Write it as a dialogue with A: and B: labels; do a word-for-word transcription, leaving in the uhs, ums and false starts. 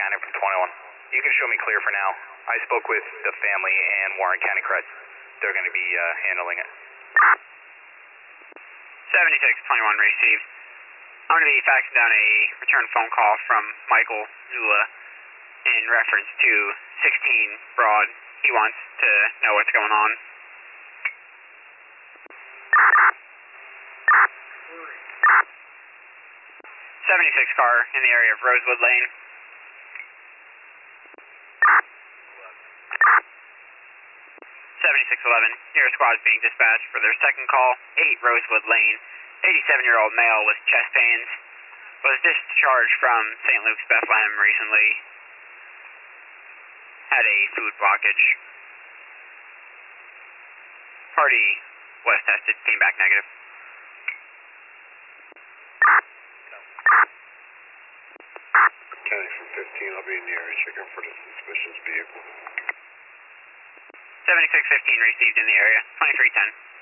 A: Cannon from twenty-one. You can show me clear for now. I spoke with the family and Warren County Crest. They're going to be uh, handling it.
B: seventy-six twenty-one received. I'm going to be faxing down a return phone call from Michael Zula in reference to sixteen Broad. He wants to know what's going on. seventy-six car in the area of Rosewood Lane. seventy-six eleven, your squad is being dispatched for their second call, eight Rosewood Lane. eighty-seven-year-old male with chest pains, was discharged from Saint Luke's Bethlehem recently, had a food blockage. Party was tested, came back negative.
C: County from fifteen, I'll be in the area checking for the suspicious vehicle.
B: seventy-six fifteen received in the area, twenty-three ten.